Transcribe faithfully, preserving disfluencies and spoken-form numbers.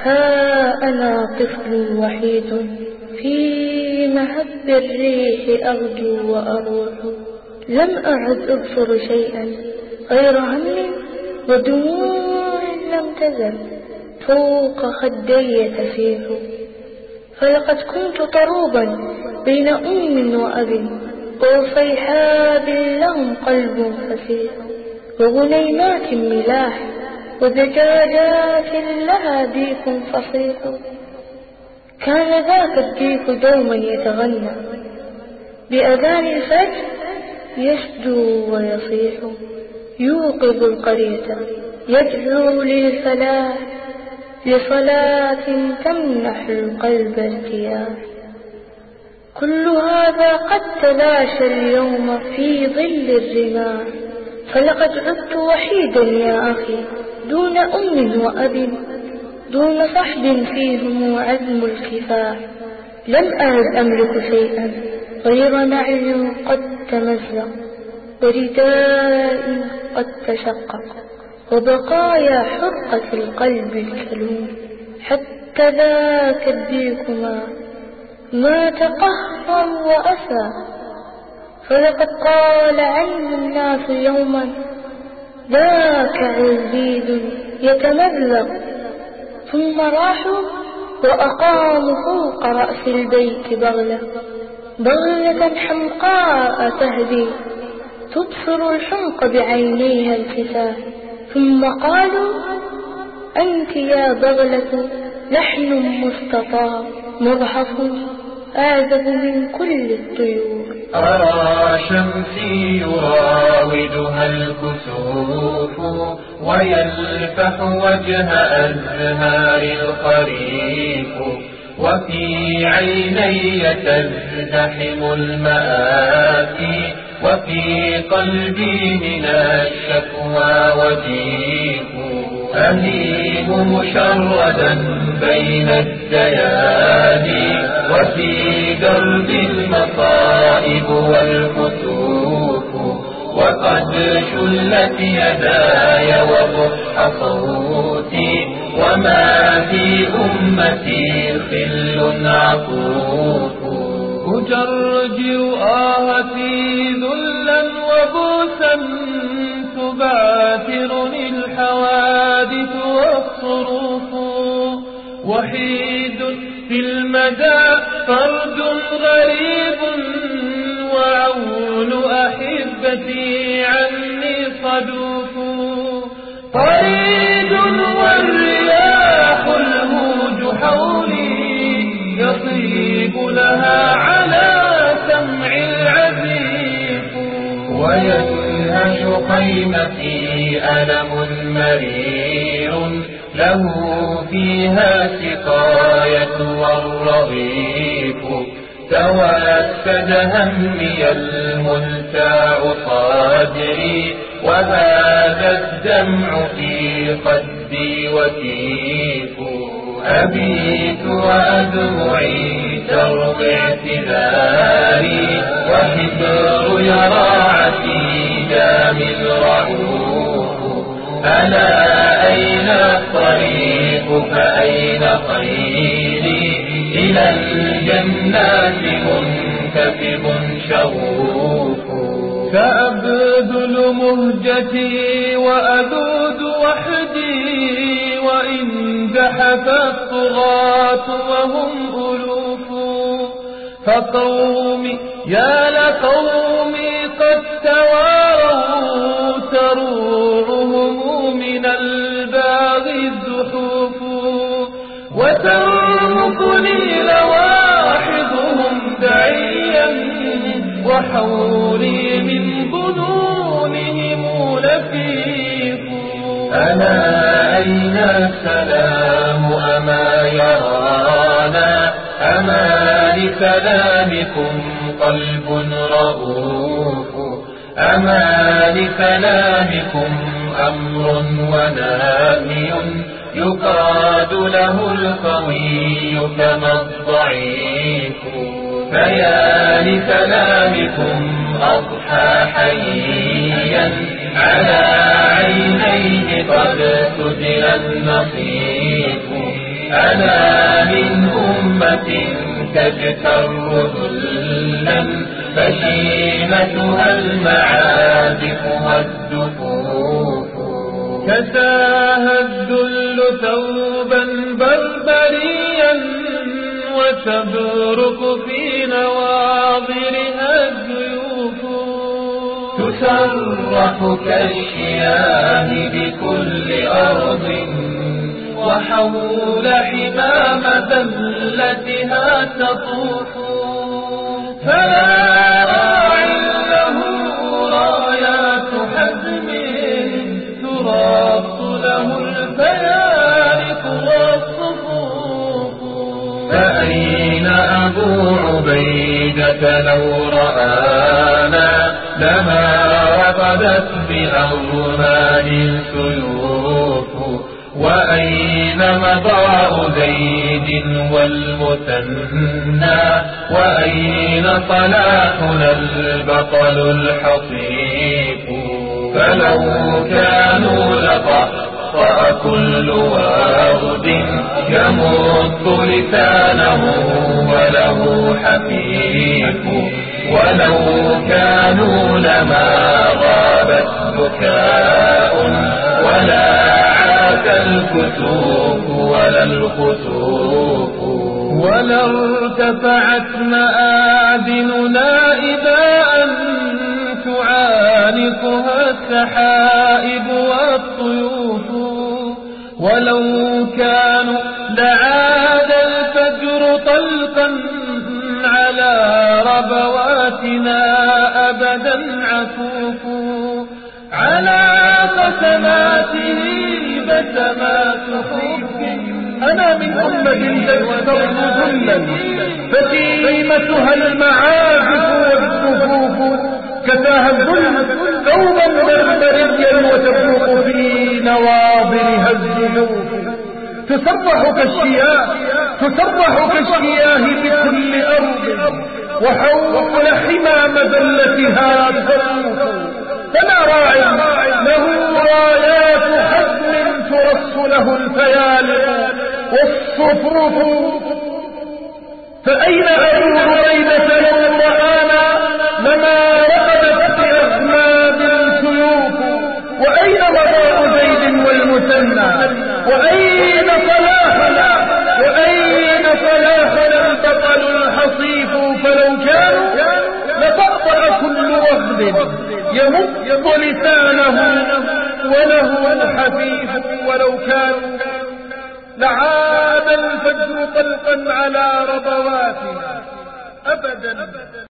ها أنا طفل وحيد في مهب الريح أغدو وأروح، لم أعد أبصر شيئا غير هم ودموع لم تزل فوق خدي تسيح. فلقد كنت طروبا بين أم وأب، وصيحاب لهم قلب فسيح، وغنيمات ملاح وزجاجات لها ديك فصيح. كان ذاك الديك دوما يتغنى بأذان الفجر يشدو ويصيح، يوقظ القرية يدعو للفلاح لصلاة تمنح القلب ارتياح. كل هذا قد تلاشى اليوم في ظل الرماح، فلقد عدت وحيدا يا أخي دون أم وأب، دون صحب فيهم عزم الكفاح. لم أعد أملك شيئا غير نعل قد تمزق ورداء قد تشقق، وبقايا حرقة القلب الكلوم. حتى ذاك الديك ما ما تقهر وأسى، فلقد قال عنه الناس يوما ذاك عزيز يتمزق. ثم راحوا وأقاموا فوق رأس البيت بغلة، بغلة حمقاء تهدي تبصر الحمق بعينيها الكساح. ثم قالوا أنت يا بغلة لحن مستطاع مرهف أعذب من كل الطيور. أرى شمسي يراودها الكسوف، ويلفح وجه أزهار الخريف، وفي عيني تزدحم المآسي، وفي قلبي من الشكوى وجيف. أهيم مشردا بين الديالي، وفي درب المصائب والكسوف، وقد شلت يداي وضح صوتي، وما في أمتي خل عطوف. أجرجر آهتي ذلا وبوسا، تبعثرني الحوادث والصروف. وحيد في المدى فرد غريب، وعول أحبتي عني صدوف. طريد والرياح الهوج حولي، يطيب لها على سمع العزيف. وينهش خيمتي ألم مرير، له فيها سقاية والرغيف. توسد همي الملتاع صدري، وهذا الدمع في خدي وكيف. أبيت وأدمعي ترضي اعتذاري، وحبر يرى عتيدا من رؤوف. ألا أين الطريق فأين خيلي، إلى الجنات منكسب شغوف. فأبذل مهجتي وأذود وحدي، وإن زحف الطغاة وهم ألوف. فقومي يا لقومي قد تواروا، تروعهم من الباغي الزحوف. وترمقني لواحظهم دعيا، وحولي من ظنونهم لفيف. ألا أين السلام أما يرانا، أما لكلامكم قلب رؤوف. أما لكلامكم أمر ونهي، يقاد له القوي كما الضعيف. فيا لكلامكم أضحى حيا، على عينيه قد سدل النصيف. أنا من أمة تجتر ذلا فشيمتها المعازف والدفوف. كساها الذل ثوبا بربريا وتبرق في نواظرها الزيوف. تسرح كالشياه بكل أرض وحول حمام ذلتها تطوف. فلا راع له رايات حزم تراص له الفيارق والصفوف. فأين أبو عبيدة لو رآنا لما رقدت بأرمان السيوف. وأين مضاء زيد والمثنى وأين صلاحنا البطل الحصيف. فلو كانوا لطأطأ كل وارد يمط لسانه وله حفيف. ولو كانوا لما غابت بكاء ولا الكسوف ولا الخسوف. ولا ارتفعت مآذننا إباء تعانقها السحائب والطيوف. ولو كانوا لعاد الفجر طلقا على ربواتنا أبدا عكوف. على قسماته بسمات خوف. أنا من أمة تجتر ذلا فشيمتها المعازف والصفوف. كساها الذل ثوبا بربريا وتبرق في نواظرها الزيوف. تسرح كالشياه تسرح كالشياه بكل أرض وحول حمام ذلتها تطوف. فلا راع له رايات حزم ترص له الفيالق والصفوف. فأين أبو عبيدة لو رآنا لما رقدت بأسماد السيوف. وأين مضاء زيد والمثنى وأين صلاحنا وأين صلاحنا البطل الحصيف. فلو كانوا لطأطأ كل وفد يمط لسانه وله حفيف. ولو كانوا لعاد الفجر طلقا على ربواتنا أبدا